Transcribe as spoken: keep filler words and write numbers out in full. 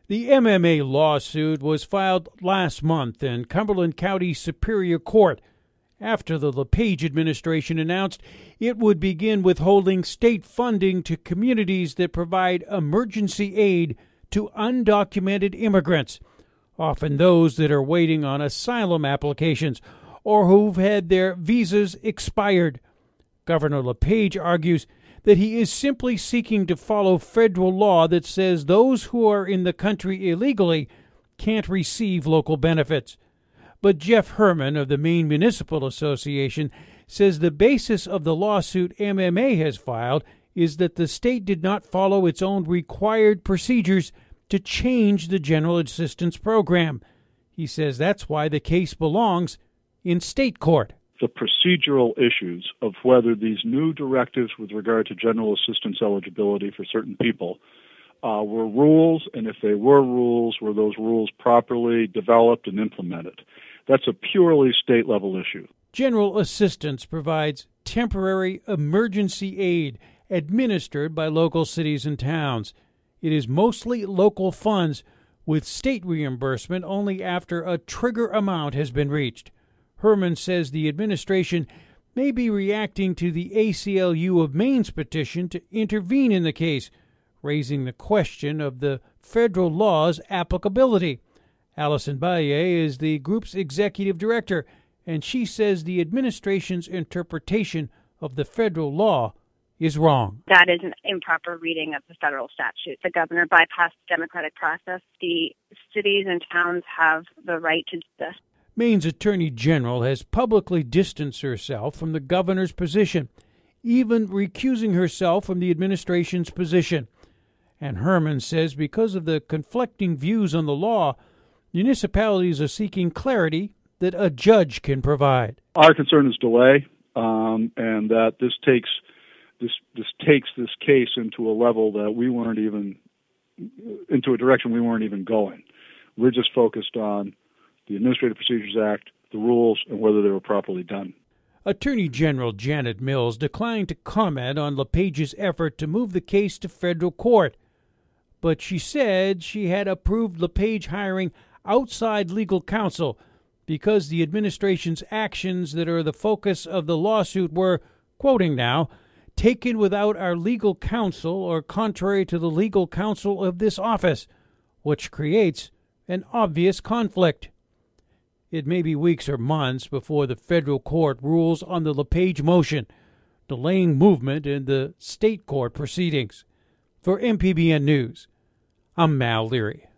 The M M A lawsuit was filed last month in Cumberland County Superior Court after the LePage administration announced it would begin withholding state funding to communities that provide emergency aid to undocumented immigrants, often those that are waiting on asylum applications or who've had their visas expired. Governor LePage argues that he is simply seeking to follow federal law that says those who are in the country illegally can't receive local benefits. But Jeff Herman of the Maine Municipal Association says the basis of the lawsuit M M A has filed is that the state did not follow its own required procedures to change the general assistance program. He says that's why the case belongs in state court. The procedural issues of whether these new directives with regard to general assistance eligibility for certain people uh, were rules, and if they were rules, were those rules properly developed and implemented? That's a purely state-level issue. General assistance provides temporary emergency aid administered by local cities and towns. It is mostly local funds, with state reimbursement only after a trigger amount has been reached. Herman says the administration may be reacting to the A C L U of Maine's petition to intervene in the case, raising the question of the federal law's applicability. Allison Baye is the group's executive director, and she says the administration's interpretation of the federal law is wrong. That is an improper reading of the federal statute. The governor bypassed the democratic process. The cities and towns have the right to do this. Maine's Attorney General has publicly distanced herself from the governor's position, even recusing herself from the administration's position. And Herman says because of the conflicting views on the law, municipalities are seeking clarity that a judge can provide. Our concern is delay, um, and that this takes this this takes this case into a level that we weren't even into a direction we weren't even going. We're just focused on the Administrative Procedures Act, the rules, and whether they were properly done. Attorney General Janet Mills declined to comment on LePage's effort to move the case to federal court, but she said she had approved LePage hiring outside legal counsel because the administration's actions that are the focus of the lawsuit were, quoting now, taken without our legal counsel or contrary to the legal counsel of this office, which creates an obvious conflict. It may be weeks or months before the federal court rules on the LePage motion, delaying movement in the state court proceedings. For M P B N News, I'm Mal Leary.